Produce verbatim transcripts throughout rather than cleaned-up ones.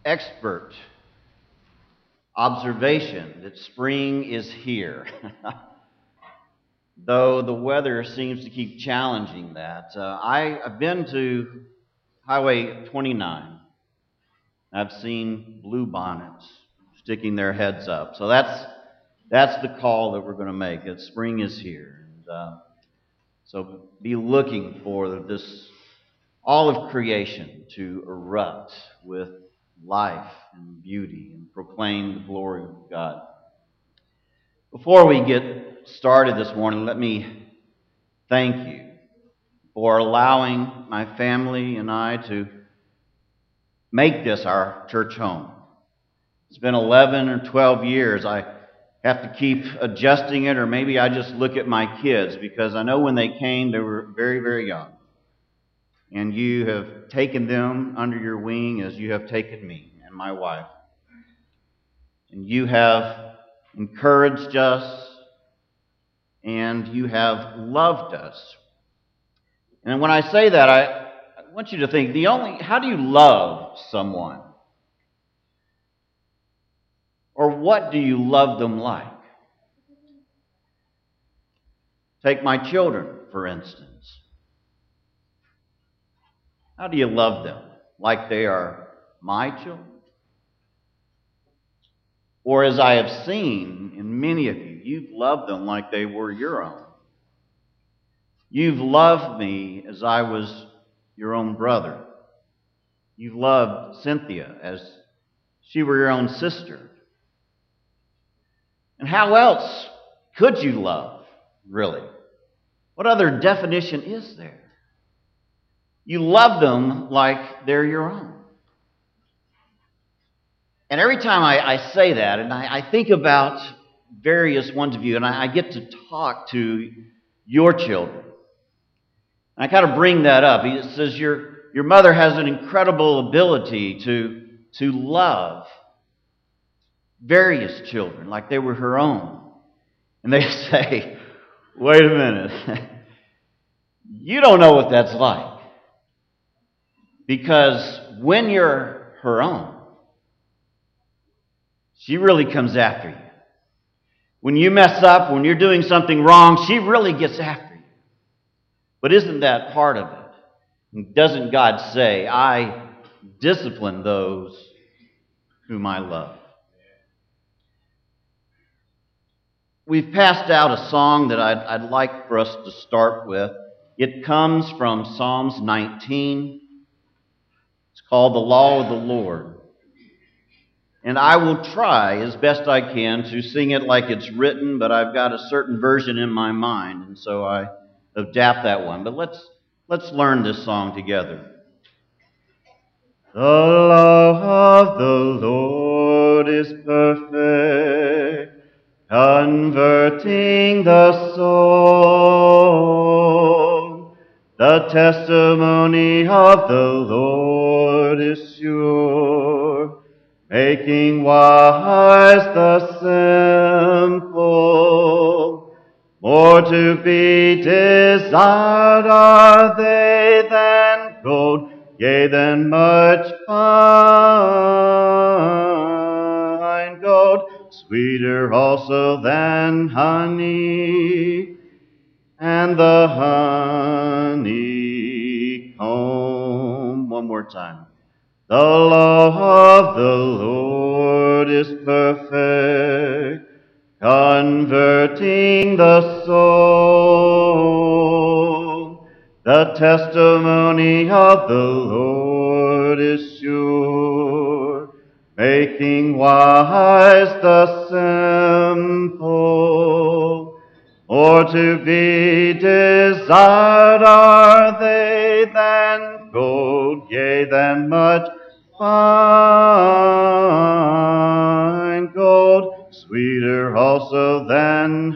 expert observation that spring is here. Though the weather seems to keep challenging that. Uh, I, I've been to Highway twenty-nine. I've seen bluebonnets sticking their heads up. So that's that's the call that we're going to make. That spring is here. And, uh, so be looking for this all of creation to erupt with life and beauty and proclaim the glory of God. Before we get started this morning, let me thank you for allowing my family and I to make this our church home. It's been eleven or twelve years. I have to keep adjusting it, or maybe I just look at my kids, because I know when they came, they were very, very young. And you have taken them under your wing as you have taken me and my wife. And you have encouraged us, and you have loved us. And when I say that, I, I want you to think, the only how do you love someone? Or what do you love them like? Take my children, for instance. How do you love them? Like they are my children? Or as I have seen in many of you, you've loved them like they were your own. You've loved me as I was your own brother. You've loved Cynthia as she were your own sister. And how else could you love, really? What other definition is there? You love them like they're your own. And every time I, I say that, and I, I think about various ones of you, and I, I get to talk to your children, and I kind of bring that up. It says your, your mother has an incredible ability to, to love various children like they were her own. And they say, wait a minute, you don't know what that's like. Because when you're her own, she really comes after you. When you mess up, when you're doing something wrong, she really gets after you. But isn't that part of it? Doesn't God say, I discipline those whom I love? We've passed out a song that I'd, I'd like for us to start with. It comes from Psalms nineteen. It's called The Law of the Lord. And I will try as best I can to sing it like it's written, but I've got a certain version in my mind, and so I adapt that one. But let's let's learn this song together. The law of the Lord is perfect, converting the soul. The testimony of the Lord is sure, making wise the simple. More to be desired are they than gold, yea, than much fine gold, sweeter also than honey, and the honeycomb. One more time. The law of the Lord is perfect, converting the soul. The testimony of the Lord is sure, making wise the simple. More to be desired are they than gold, yea, than much fine gold, sweeter also than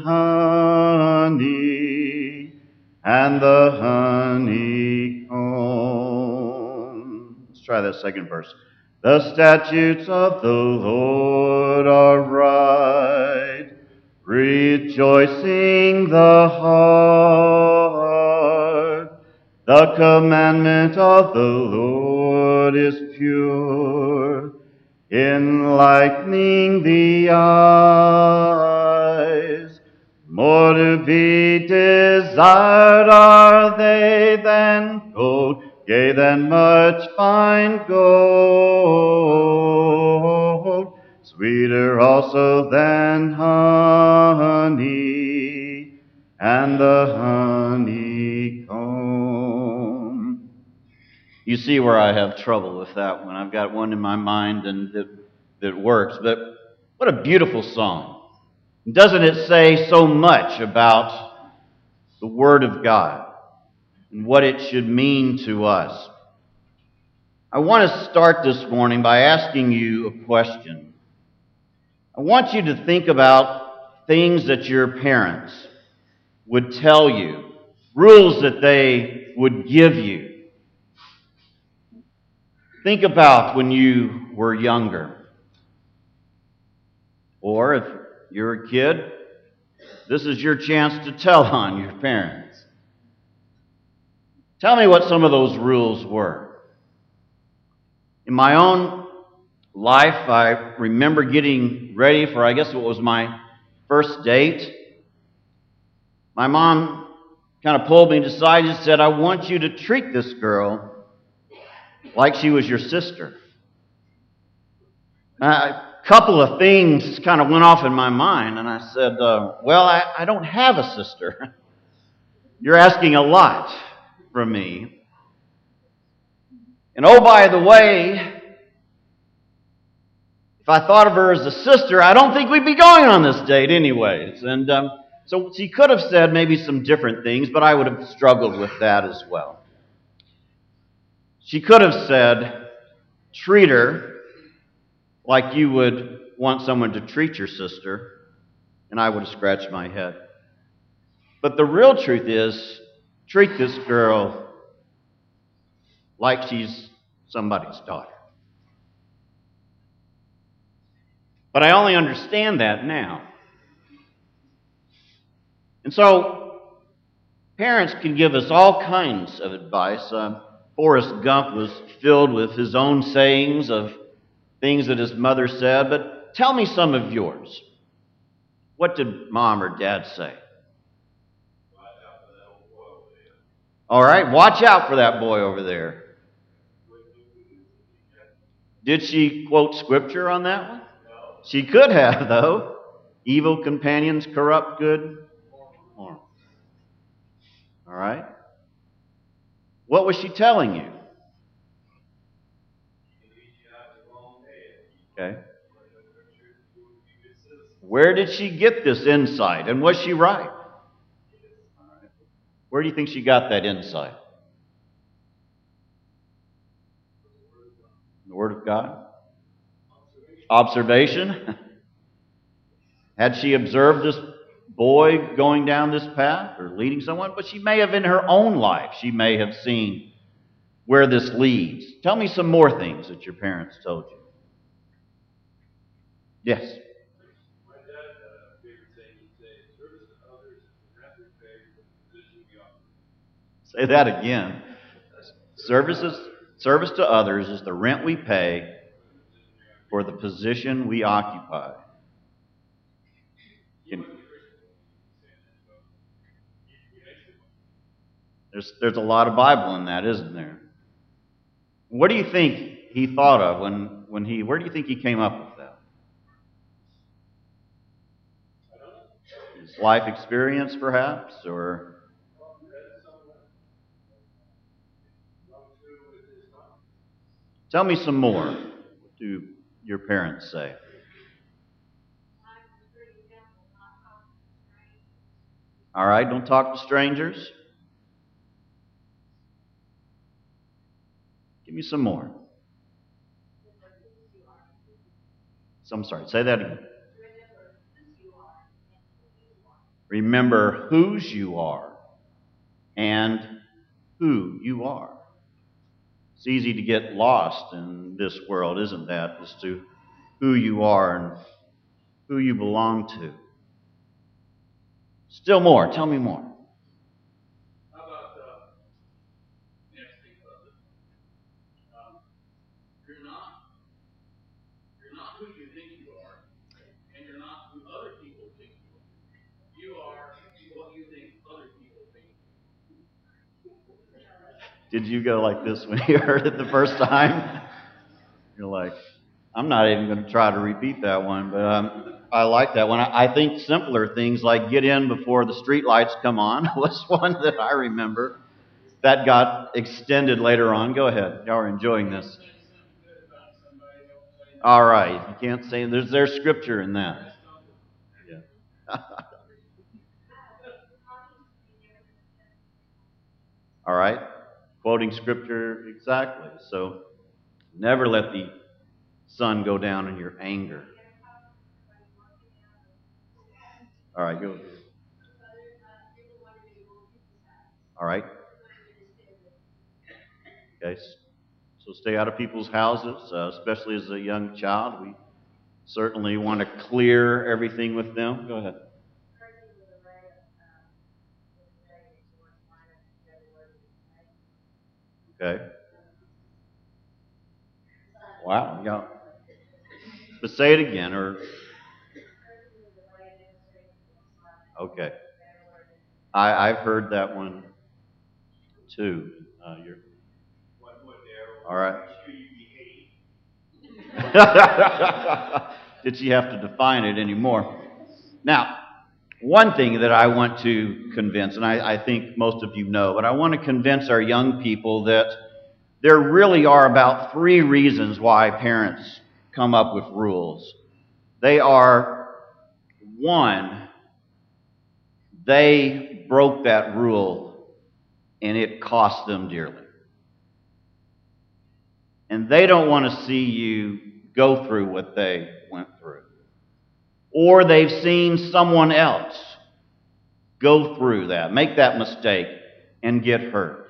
honey, and the honeycomb. Let's try that second verse. The statutes of the Lord are right, rejoicing the heart. The commandment of the Lord is pure, enlightening the eyes. More to be desired are they than gold, yea, than much fine gold, sweeter also than honey and the honeycomb. You see where I have trouble with that one. I've got one in my mind and that, that works. But what a beautiful song. Doesn't it say so much about the Word of God and what it should mean to us? I want to start this morning by asking you a question. I want you to think about things that your parents would tell you, rules that they would give you. Think about when you were younger. Or if you're a kid, this is your chance to tell on your parents. Tell me what some of those rules were. In my own life, I remember getting ready for, I guess it was my first date. My mom kind of pulled me aside and said, I want you to treat this girl like she was your sister. A couple of things kind of went off in my mind, and I said, uh, well, I, I don't have a sister. You're asking a lot from me. And oh, by the way, if I thought of her as a sister, I don't think we'd be going on this date anyways. And um, so she could have said maybe some different things, but I would have struggled with that as well. She could have said, treat her like you would want someone to treat your sister, and I would have scratched my head. But the real truth is, treat this girl like she's somebody's daughter. But I only understand that now. And so, parents can give us all kinds of advice. Uh, Forrest Gump was filled with his own sayings of things that his mother said, but tell me some of yours. What did mom or dad say? All right, watch out for that boy over there. Did she quote scripture on that one? She could have, though. Evil companions corrupt good form. All right. What was she telling you? Okay. Where did she get this insight? And was she right? Where do you think she got that insight? The Word of God? Observation? Had she observed this boy going down this path or leading someone? But she may have in her own life, she may have seen where this leads. Tell me some more things that your parents told you. Yes. Say that again. Services, service to others is the rent we pay for the position we occupy. Can, there's, there's a lot of Bible in that, isn't there? What do you think he thought of when, when he, where do you think he came up with that? His life experience, perhaps, or... Tell me some more. What do your parents say? All right, don't talk to strangers. Give me some more. So, I'm sorry, say that again. Remember whose you are and who you are. It's easy to get lost in this world, isn't that? As to who you are and who you belong to. Still more. Tell me more. How about uh, next thing? Um, you're not, you're Did you go like this when you heard it the first time? You're like, I'm not even going to try to repeat that one, but um, I like that one. I, I think simpler things like get in before the street lights come on was one that I remember. That got extended later on. Go ahead. Y'all are enjoying this. All right. You can't say there's there's scripture in that. Yeah. All right. Quoting scripture exactly. So never let the sun go down in your anger. All right, go. All right. Okay. So stay out of people's houses, uh, especially as a young child. We certainly want to clear everything with them. Go ahead. Okay. Wow. Yeah. But say it again, or okay. I I've heard that one too. Uh, you're all right. Did she have to define it anymore? Now, one thing that I want to convince, and I, I think most of you know, but I want to convince our young people that there really are about three reasons why parents come up with rules. They are, one, they broke that rule and it cost them dearly. And they don't want to see you go through what they went through. Or they've seen someone else go through that, make that mistake, and get hurt.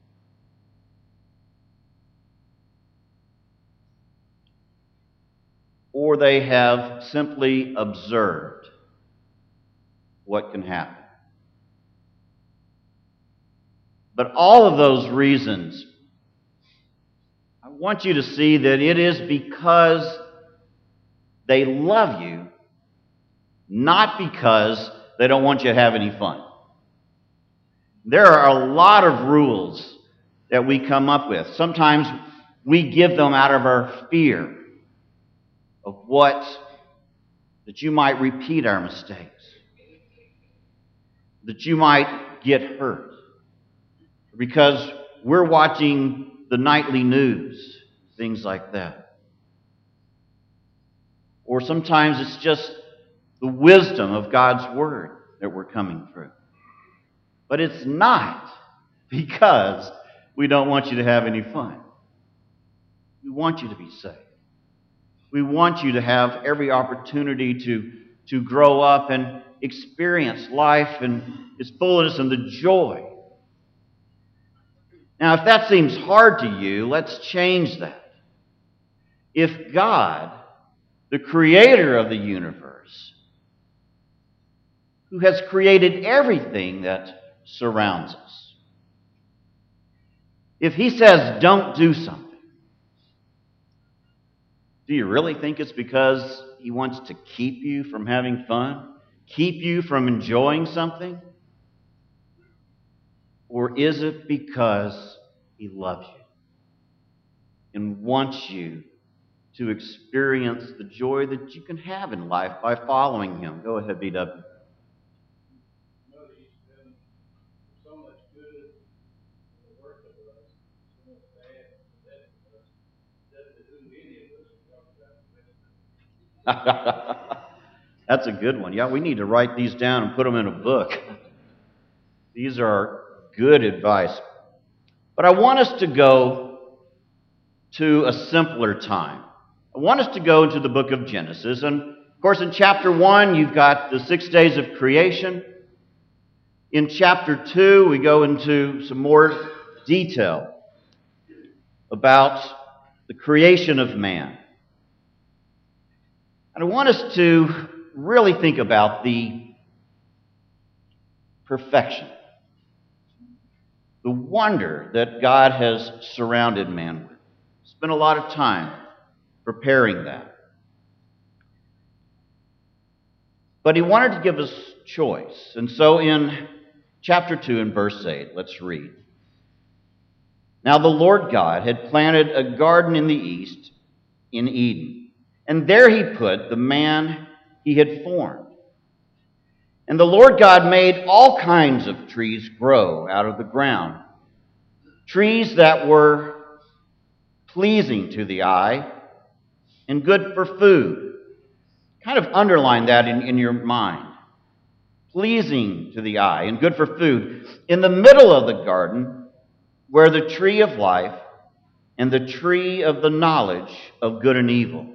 Or they have simply observed what can happen. But all of those reasons, I want you to see that it is because they love you, not because they don't want you to have any fun. There are a lot of rules that we come up with. Sometimes we give them out of our fear of what, that you might repeat our mistakes, that you might get hurt, because we're watching the nightly news, things like that. Or sometimes it's just the wisdom of God's Word that we're coming through. But it's not because we don't want you to have any fun. We want you to be safe. We want you to have every opportunity to, to grow up and experience life and its fullness and the joy. Now, if that seems hard to you, let's change that. If God, the creator of the universe, who has created everything that surrounds us, if He says don't do something, do you really think it's because He wants to keep you from having fun? Keep you from enjoying something? Or is it because He loves you and wants you to experience the joy that you can have in life by following Him? Go ahead, B W. That's a good one. Yeah, we need to write these down and put them in a book. These are good advice. But I want us to go to a simpler time. I want us to go into the book of Genesis. And, of course, in chapter one, you've got the six days of creation. In chapter two, we go into some more detail about the creation of man. And I want us to really think about the perfection, the wonder that God has surrounded man with. Spent a lot of time preparing that. But He wanted to give us choice. And so in chapter two and verse eight, let's read. Now the Lord God had planted a garden in the east, in Eden, and there he put the man he had formed. And the Lord God made all kinds of trees grow out of the ground, trees that were pleasing to the eye and good for food. Kind of underline that in, in your mind. Pleasing to the eye and good for food. In the middle of the garden were the tree of life and the tree of the knowledge of good and evil.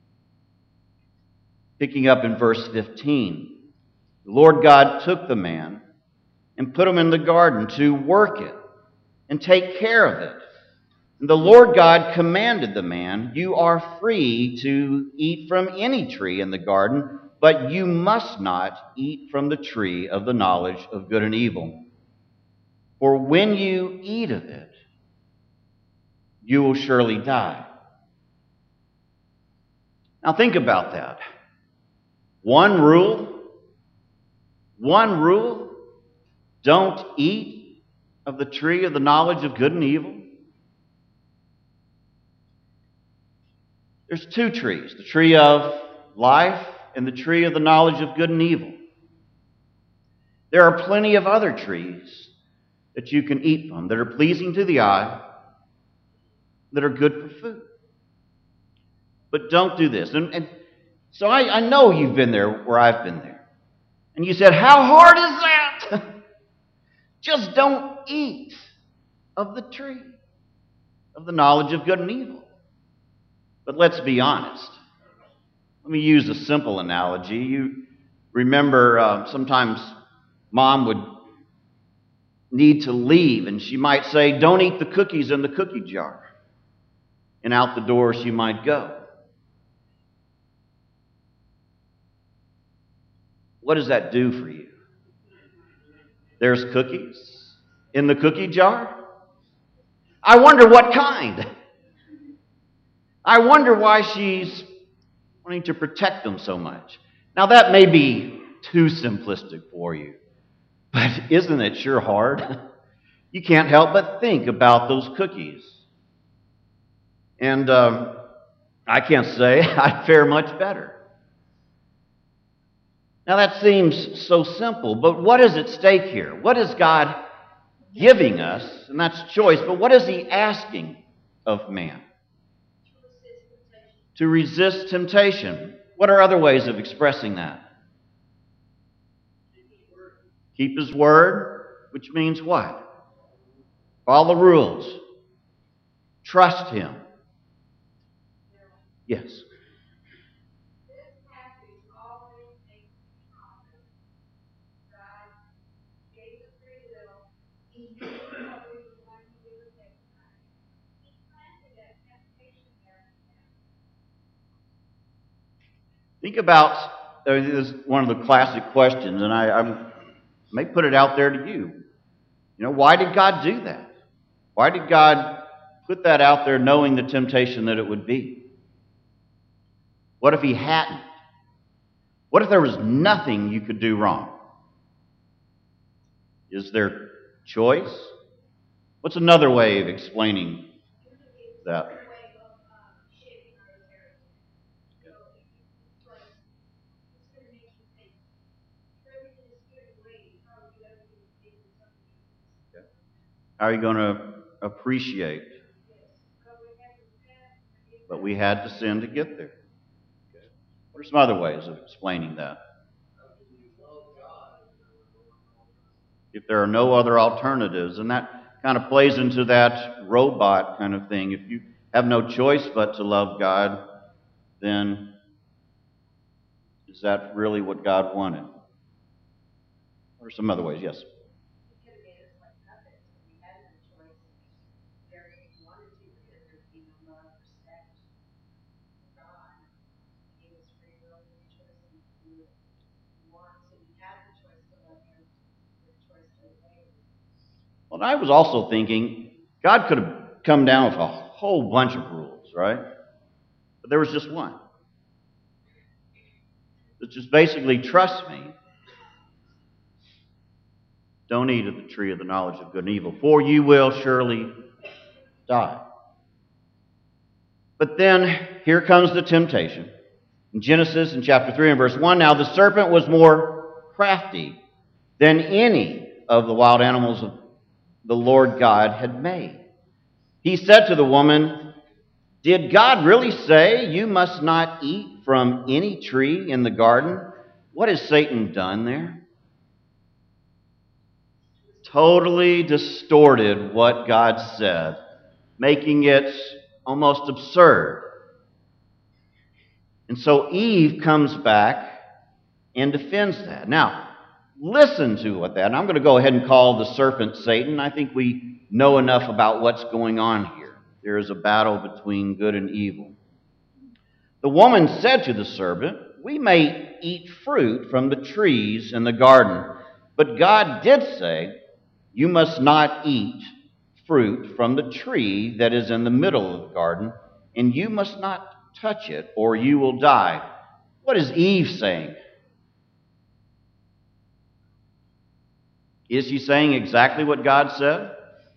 Picking up in verse fifteen, the Lord God took the man and put him in the garden to work it and take care of it. And the Lord God commanded the man, "You are free to eat from any tree in the garden, but you must not eat from the tree of the knowledge of good and evil. For when you eat of it, you will surely die." Now think about that. One rule, one rule, don't eat of the tree of the knowledge of good and evil. There's two trees, the tree of life and the tree of the knowledge of good and evil. There are plenty of other trees that you can eat from that are pleasing to the eye, that are good for food. But don't do this. And, and so I, I know you've been there where I've been there. And you said, how hard is that? Just don't eat of the tree of the knowledge of good and evil. But let's be honest. Let me use a simple analogy. You remember uh, sometimes Mom would need to leave, and she might say, "Don't eat the cookies in the cookie jar." And out the door she might go. What does that do for you? There's cookies in the cookie jar? I wonder what kind. I wonder why she's wanting to protect them so much. Now, that may be too simplistic for you, but isn't it sure hard? You can't help but think about those cookies. And um, I can't say I'd fare much better. Now, that seems so simple, but what is at stake here? What is God giving us? And that's choice, but what is He asking of man? To resist temptation. What are other ways of expressing that? Keep His word, which means what? Follow the rules. Trust Him. Yes. Think about, uh, this is one of the classic questions, and I, I may put it out there to you. You know, why did God do that? Why did God put that out there knowing the temptation that it would be? What if He hadn't? What if there was nothing you could do wrong? Is there choice? What's another way of explaining that? How are you going to appreciate? But we had to sin to get there. What are some other ways of explaining that? If there are no other alternatives, and that kind of plays into that robot kind of thing. If you have no choice but to love God, then is that really what God wanted? What are some other ways? Yes. Well, I was also thinking, God could have come down with a whole bunch of rules, right? But there was just one. It's just basically, trust me. Don't eat of the tree of the knowledge of good and evil, for you will surely die. But then here comes the temptation. In Genesis, in chapter three and verse one, now the serpent was more crafty than any of the wild animals of the Lord God had made. He said to the woman, did God really say you must not eat from any tree in the garden? What has Satan done there? Totally distorted what God said, making it almost absurd. And so Eve comes back and defends that. Now, listen to what that, and I'm going to go ahead and call the serpent Satan. I think we know enough about what's going on here. There is a battle between good and evil. The woman said to the serpent, we may eat fruit from the trees in the garden, but God did say, you must not eat fruit from the tree that is in the middle of the garden, and you must not touch it, or you will die. What is Eve saying? Is she saying exactly what God said?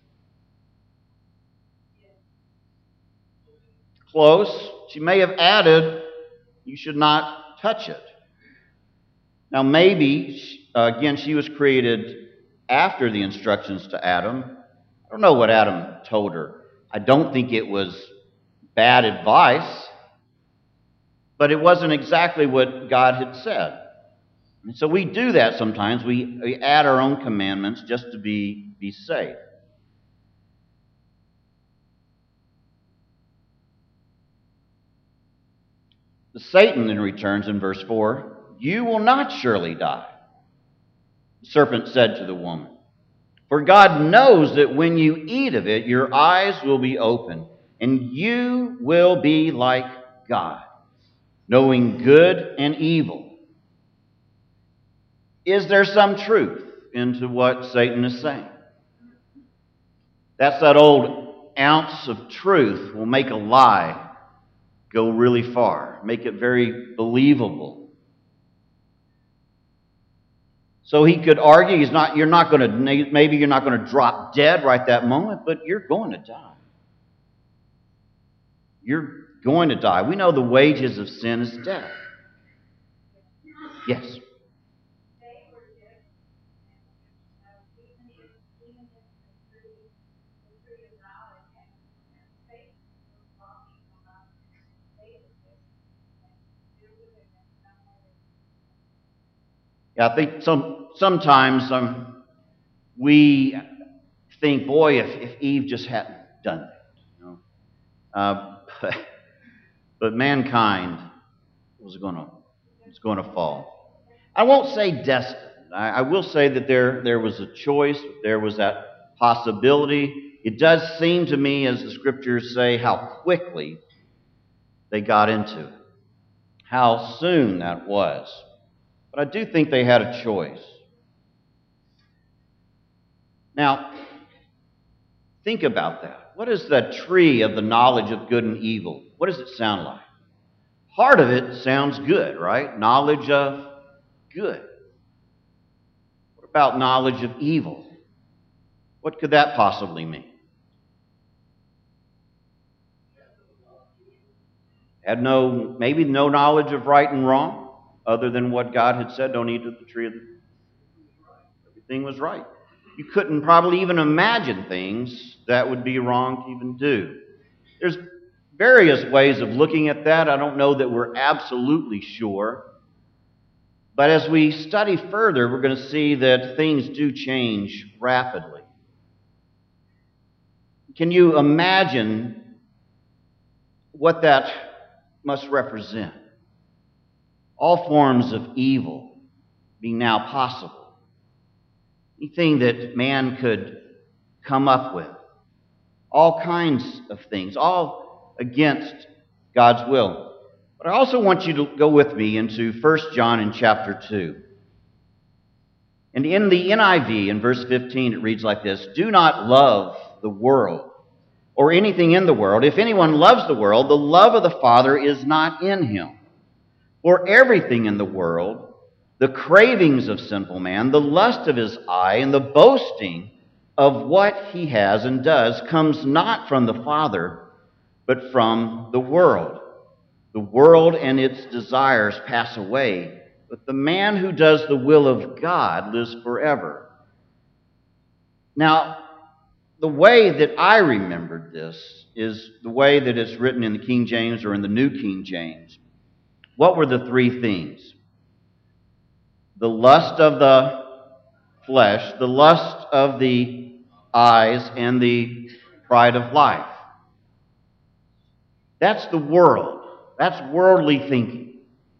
Close. She may have added, you should not touch it. Now maybe, uh, again, she was created after the instructions to Adam. I don't know what Adam told her. I don't think it was bad advice, but it wasn't exactly what God had said. And so we do that sometimes. We, we add our own commandments just to be, be safe. The Satan then returns in verse four, you will not surely die. The serpent said to the woman, for God knows that when you eat of it, your eyes will be open, and you will be like God, knowing good and evil. Is there some truth into what Satan is saying? That's that old ounce of truth will make a lie go really far, make it very believable. So he could argue, he's not, you're not going to, maybe you're not going to drop dead right that moment, but you're going to die. You're going to die. We know the wages of sin is death. Yes. Yeah, I think some sometimes um, we think, boy, if, if Eve just hadn't done that, you know, uh, but, but mankind was going to was going to fall. I won't say destined. I, I will say that there there was a choice. There was that possibility. It does seem to me, as the scriptures say, how quickly they got into it, how soon that was. But I do think they had a choice. Now, think about that. What is that tree of the knowledge of good and evil? What does it sound like? Part of it sounds good, right? Knowledge of good. What about knowledge of evil? What could that possibly mean? Had no, maybe no knowledge of right and wrong? Other than what God had said, don't eat of the tree of the... Everything was right. You couldn't probably even imagine things that would be wrong to even do. There's various ways of looking at that. I don't know that we're absolutely sure. But as we study further, we're going to see that things do change rapidly. Can you imagine what that must represent? All forms of evil being now possible. Anything that man could come up with. All kinds of things, all against God's will. But I also want you to go with me into First John in chapter two. And in the N I V, in verse fifteen, it reads like this, do not love the world or anything in the world. If anyone loves the world, the love of the Father is not in him. For everything in the world, the cravings of sinful man, the lust of his eye, and the boasting of what he has and does comes not from the Father, but from the world. The world and its desires pass away, but the man who does the will of God lives forever. Now, the way that I remembered this is the way that it's written in the King James or in the New King James. What were the three things? The lust of the flesh, the lust of the eyes, and the pride of life. That's the world. That's worldly thinking.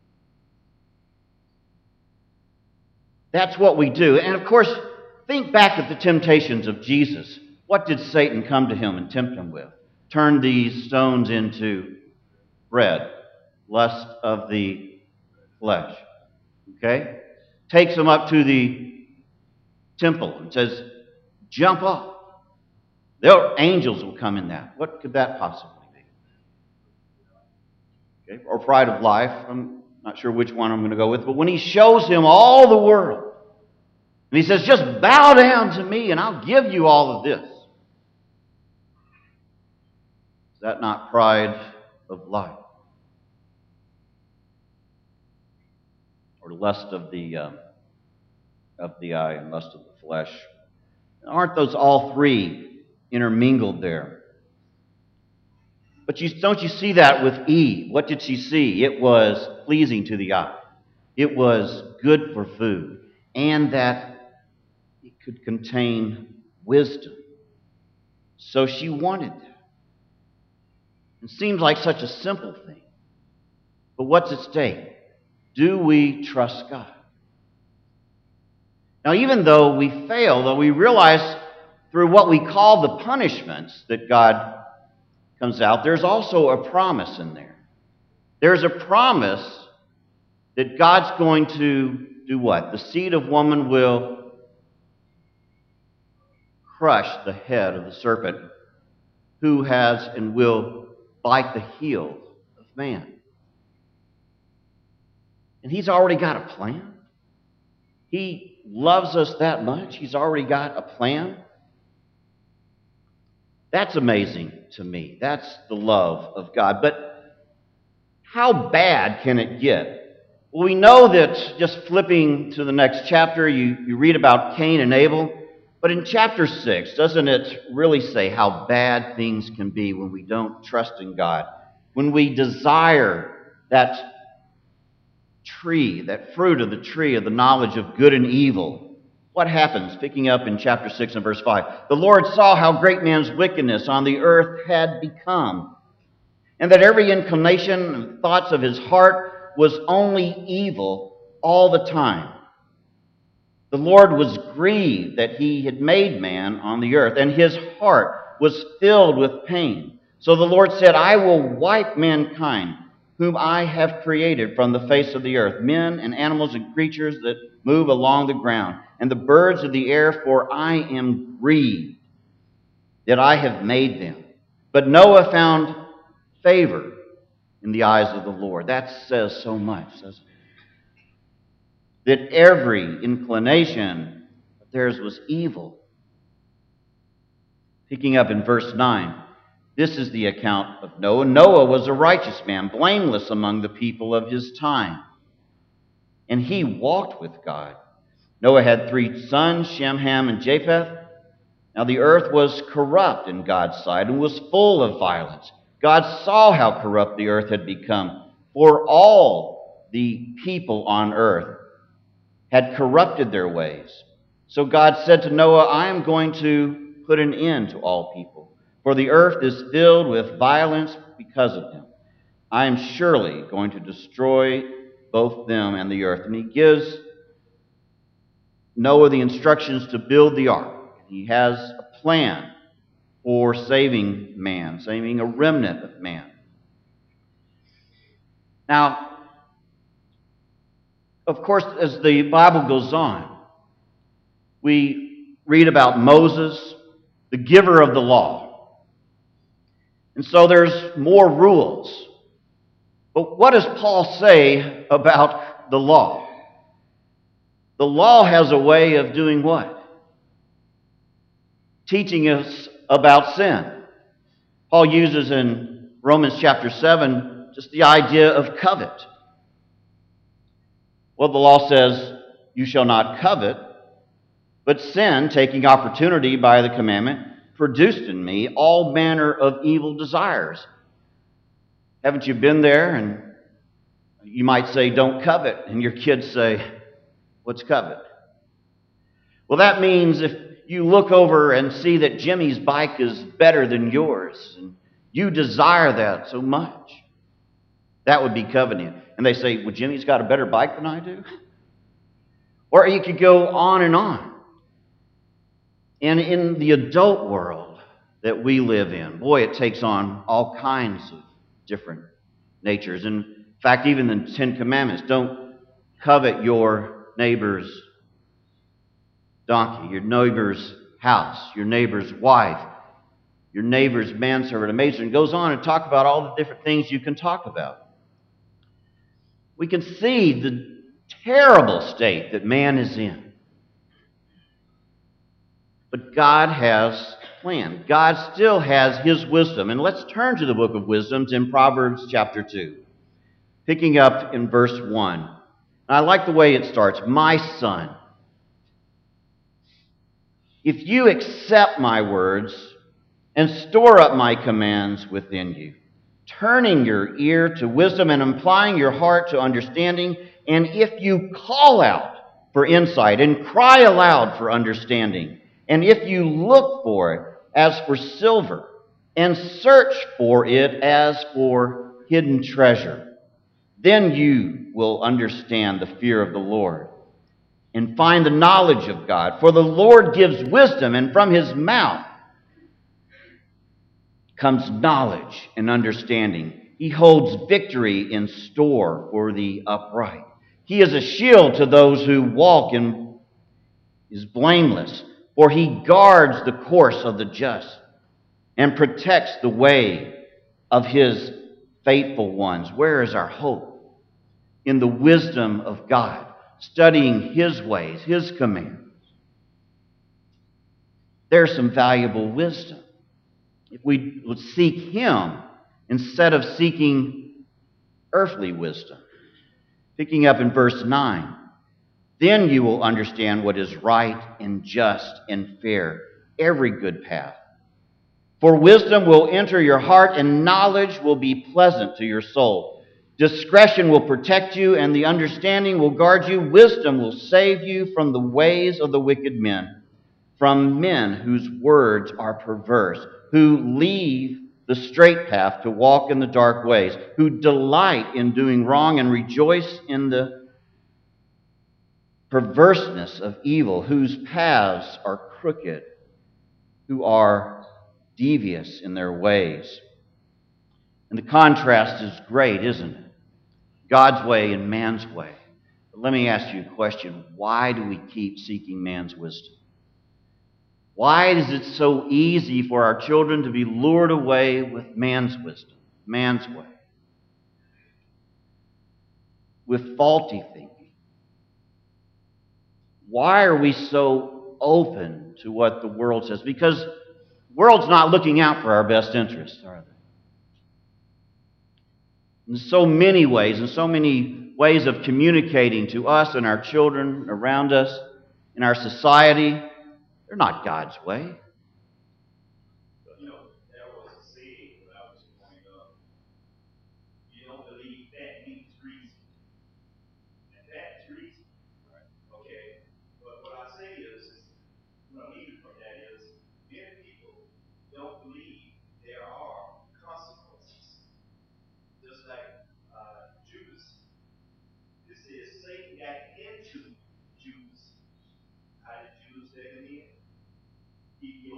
That's what we do. And of course, think back at the temptations of Jesus. What did Satan come to him and tempt him with? Turn these stones into bread. Lust of the flesh. Okay? Takes him up to the temple and says, jump off. There angels will come in that. What could that possibly be? Okay? Or pride of life. I'm not sure which one I'm going to go with. But when he shows him all the world, and he says, just bow down to me and I'll give you all of this. Is that not pride of life? Or lust of the uh, of the eye and lust of the flesh? Aren't those all three intermingled there? But you, don't you see that with Eve? What did she see? It was pleasing to the eye. It was good for food. And that it could contain wisdom. So she wanted that. It seems like such a simple thing. But what's at stake? Do we trust God? Now, even though we fail, though we realize through what we call the punishments that God comes out, there's also a promise in there. There's a promise that God's going to do what? The seed of woman will crush the head of the serpent, who has and will bite the heel of man. And he's already got a plan. He loves us that much. He's already got a plan. That's amazing to me. That's the love of God. But how bad can it get? Well, we know that just flipping to the next chapter, you, you read about Cain and Abel. But in chapter six, doesn't it really say how bad things can be when we don't trust in God? When we desire that tree, that fruit of the tree of the knowledge of good and evil. What happens? Picking up in chapter six and verse five. The Lord saw how great man's wickedness on the earth had become, and that every inclination and thoughts of his heart was only evil all the time. The Lord was grieved that he had made man on the earth, and his heart was filled with pain. So the Lord said, I will wipe mankind, whom I have created from the face of the earth, men and animals and creatures that move along the ground, and the birds of the air, for I am grieved that I have made them. But Noah found favor in the eyes of the Lord. That says so much, doesn't it? That every inclination of theirs was evil. Picking up in verse nine, this is the account of Noah. Noah was a righteous man, blameless among the people of his time. And he walked with God. Noah had three sons, Shem, Ham, and Japheth. Now the earth was corrupt in God's sight and was full of violence. God saw how corrupt the earth had become, for all the people on earth had corrupted their ways. So God said to Noah, I am going to put an end to all people, for the earth is filled with violence because of them. I am surely going to destroy both them and the earth. And he gives Noah the instructions to build the ark. He has a plan for saving man, saving a remnant of man. Now, of course, as the Bible goes on, we read about Moses, the giver of the law. And so there's more rules. But what does Paul say about the law? The law has a way of doing what? teaching us about sin. Paul uses in Romans chapter seven just the idea of covet. Well, the law says, you shall not covet, but sin, taking opportunity by the commandment, produced in me all manner of evil desires. Haven't you been there? And you might say, don't covet. And your kids say, what's covet? Well, that means if you look over and see that Jimmy's bike is better than yours, and you desire that so much, that would be coveting. And they say, well, Jimmy's got a better bike than I do? Or you could go on and on. And in the adult world that we live in, boy, it takes on all kinds of different natures. In fact, even the Ten Commandments, don't covet your neighbor's donkey, your neighbor's house, your neighbor's wife, your neighbor's manservant, a maidservant. It goes on and talk about all the different things you can talk about. We can see the terrible state that man is in. But God has planned. God still has His wisdom. And let's turn to the book of wisdoms in Proverbs chapter two, picking up in verse one. And I like the way it starts. My son, if you accept my words and store up my commands within you, turning your ear to wisdom and applying your heart to understanding, and if you call out for insight and cry aloud for understanding, and if you look for it as for silver and search for it as for hidden treasure, then you will understand the fear of the Lord and find the knowledge of God. For the Lord gives wisdom, and from His mouth comes knowledge and understanding. He holds victory in store for the upright. He is a shield to those who walk and is blameless, for He guards the course of the just and protects the way of His faithful ones. Where is our hope? In the wisdom of God, studying His ways, His commands. There's some valuable wisdom. If we would seek Him instead of seeking earthly wisdom. Picking up in verse nine. Then you will understand what is right and just and fair, every good path. For wisdom will enter your heart, and knowledge will be pleasant to your soul. Discretion will protect you, and the understanding will guard you. Wisdom will save you from the ways of the wicked men, from men whose words are perverse, who leave the straight path to walk in the dark ways, who delight in doing wrong and rejoice in the perverseness of evil, whose paths are crooked, who are devious in their ways. And the contrast is great, isn't it? God's way and man's way. But let me ask you a question. Why do we keep seeking man's wisdom? Why is it so easy for our children to be lured away with man's wisdom, man's way? With faulty thinking. Why are we so open to what the world says? Because the world's not looking out for our best interests, are they? In so many ways, in so many ways of communicating to us and our children around us, in our society, they're not God's way. But, you know, there was a saying when I was growing up. You don't believe that means reason. And that is reason. Right. Okay. But what I say is, is what I mean from that is, many people don't believe there are consequences. Just like uh, Judas. It says Satan got into Judas. How did Judas let him in? He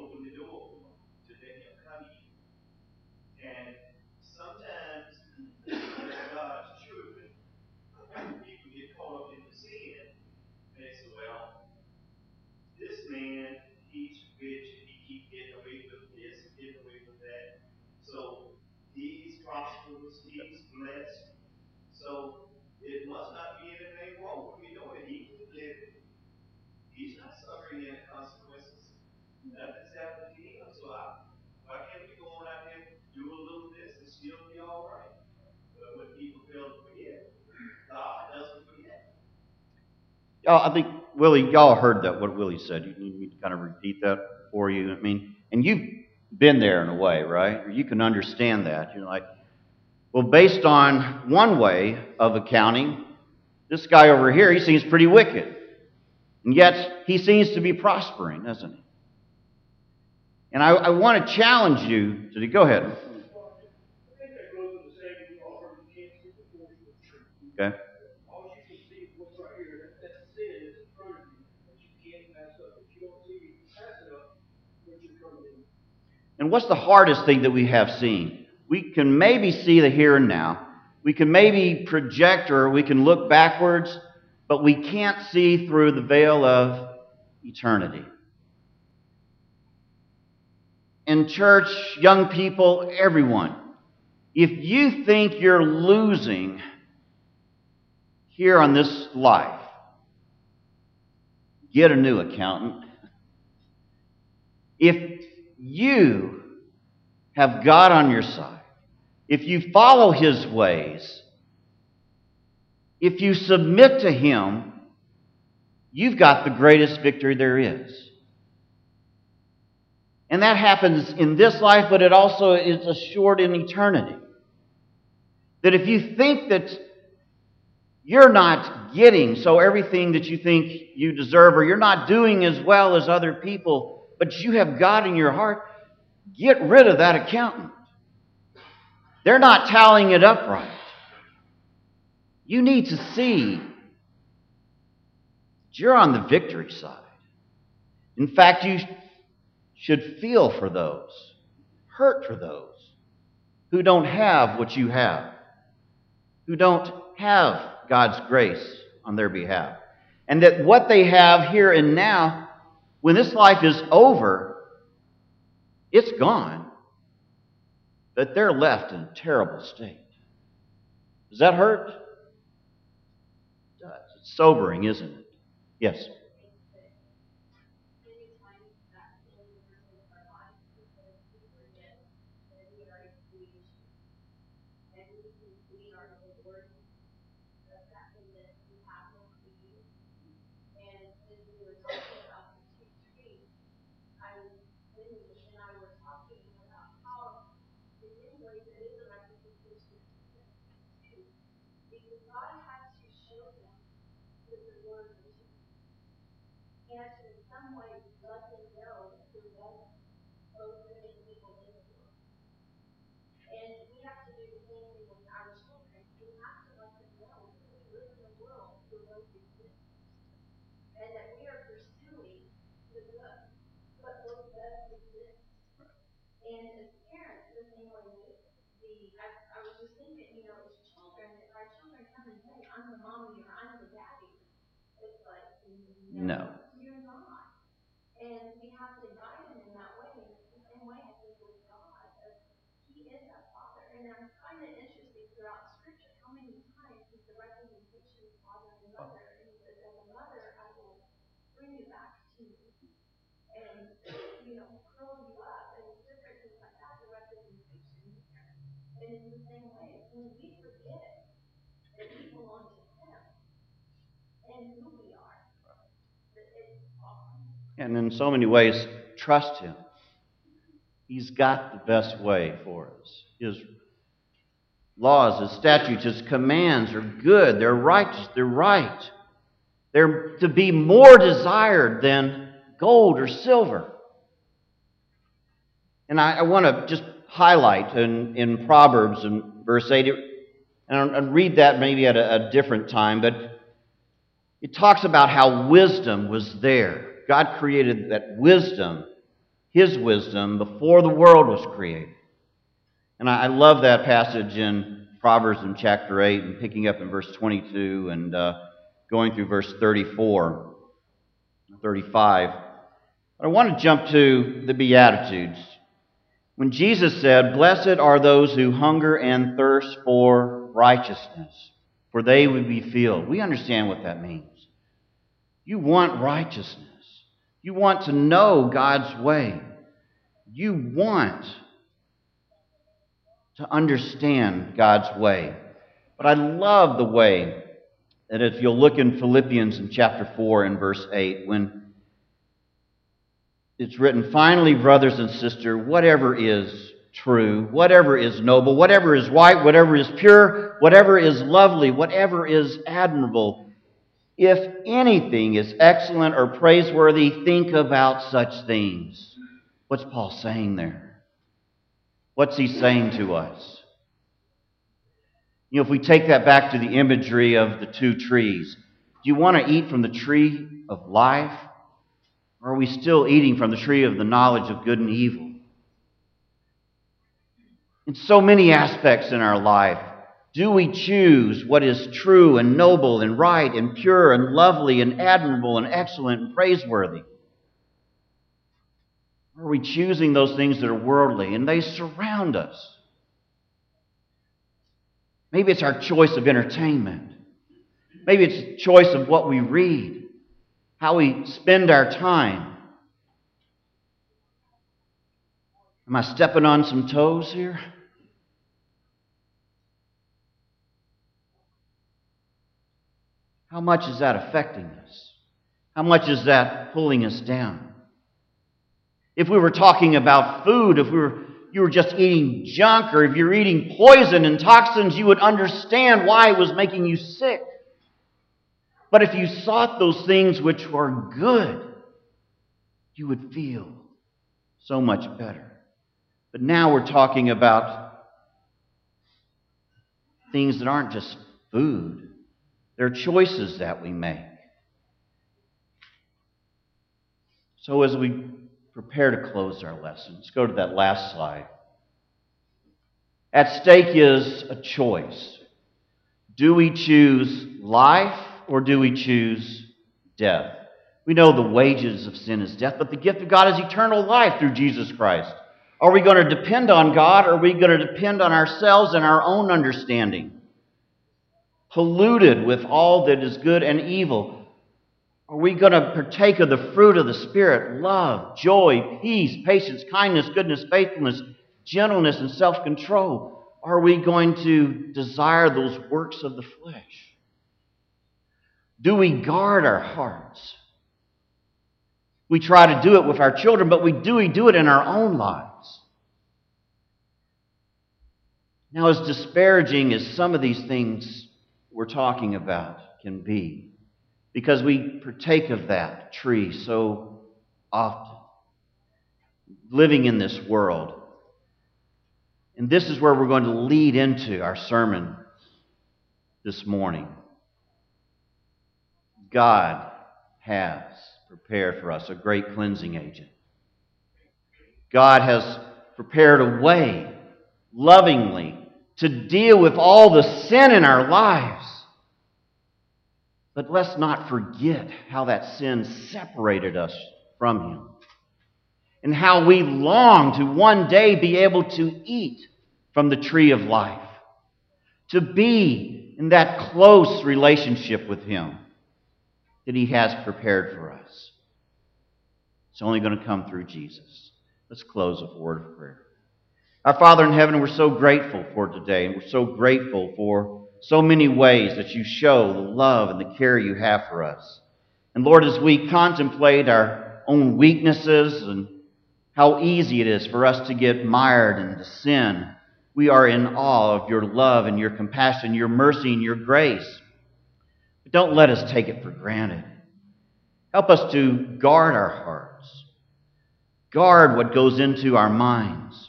Y'all, I think, Willie, y'all heard that, what Willie said. You need me to kind of repeat that for you? I mean, and you've been there in a way, right? You can understand that. You're like, well, based on one way of accounting, this guy over here, he seems pretty wicked. And yet, he seems to be prospering, doesn't he? And I, I want to challenge you to go ahead. Okay. And what's the hardest thing that we have seen? We can maybe see the here and now. We can maybe project or we can look backwards, but we can't see through the veil of eternity. In church, young people, everyone, if you think you're losing here on this life, get a new accountant. If you have God on your side, if you follow His ways, if you submit to Him, you've got the greatest victory there is. And that happens in this life, but it also is assured in eternity. That if you think that you're not getting so everything that you think you deserve, or you're not doing as well as other people, but you have God in your heart, get rid of that accountant. They're not tallying it up right. You need to see that you're on the victory side. In fact, you should feel for those, hurt for those who don't have what you have, who don't have God's grace on their behalf. And that what they have here and now, when this life is over, it's gone. But they're left in a terrible state. Does that hurt? It does. It's sobering, isn't it? Yes. No. And in so many ways, trust Him. He's got the best way for us. His laws, His statutes, His commands are good. They're righteous. They're right. They're to be more desired than gold or silver. And I, I want to just highlight in, in Proverbs in verse eight, and I'll, I'll read that maybe at a, a different time, but it talks about how wisdom was there. God created that wisdom, His wisdom, before the world was created. And I, I love that passage in Proverbs in chapter eight, and picking up in verse twenty-two and uh, going through verse thirty-four, thirty-five. But I want to jump to the Beatitudes. When Jesus said, "Blessed are those who hunger and thirst for righteousness, for they will be filled." We understand what that means. You want righteousness. You want to know God's way. You want to understand God's way. But I love the way And if you'll look in Philippians in chapter four and verse eight, when it's written, "Finally, brothers and sisters, whatever is true, whatever is noble, whatever is right, whatever is pure, whatever is lovely, whatever is admirable, if anything is excellent or praiseworthy, think about such things." What's Paul saying there? What's he saying to us? You know, if we take that back to the imagery of the two trees, do you want to eat from the tree of life? Or are we still eating from the tree of the knowledge of good and evil? In so many aspects in our life, do we choose what is true and noble and right and pure and lovely and admirable and excellent and praiseworthy? Or are we choosing those things that are worldly and they surround us? Maybe it's our choice of entertainment. Maybe it's a choice of what we read, how we spend our time. Am I stepping on some toes here? How much is that affecting us? How much is that pulling us down? If we were talking about food, if we were you were just eating junk, or if you're eating poison and toxins, you would understand why it was making you sick. But if you sought those things which were good, you would feel so much better. But now we're talking about things that aren't just food. They're choices that we make. So as we prepare to close our lesson, let's go to that last slide. At stake is a choice. Do we choose life or do we choose death? We know the wages of sin is death, but the gift of God is eternal life through Jesus Christ. Are we going to depend on God, or are we going to depend on ourselves and our own understanding? Polluted with all that is good and evil. Are we going to partake of the fruit of the Spirit? Love, joy, peace, patience, kindness, goodness, faithfulness, gentleness, and self-control. Are we going to desire those works of the flesh? Do we guard our hearts? We try to do it with our children, but we do we do it in our own lives? Now, as disparaging as some of these things we're talking about can be, because we partake of that tree so often, living in this world. And this is where we're going to lead into our sermon this morning. God has prepared for us a great cleansing agent. God has prepared a way, lovingly, to deal with all the sin in our lives. But let's not forget how that sin separated us from Him, and how we long to one day be able to eat from the tree of life, to be in that close relationship with Him that He has prepared for us. It's only going to come through Jesus. Let's close with a word of prayer. Our Father in heaven, we're so grateful for today, and we're so grateful for so many ways that you show the love and the care you have for us. And Lord, as we contemplate our own weaknesses and how easy it is for us to get mired into sin, we are in awe of your love and your compassion, your mercy and your grace. But don't let us take it for granted. Help us to guard our hearts, guard what goes into our minds.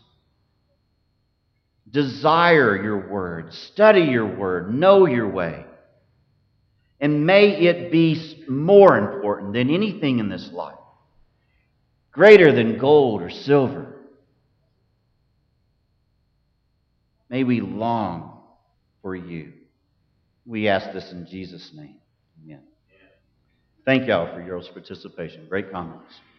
Desire your word, study your word, know your way. And may it be more important than anything in this life, greater than gold or silver. May we long for you. We ask this in Jesus' name. Amen. Thank y'all for your participation. Great comments.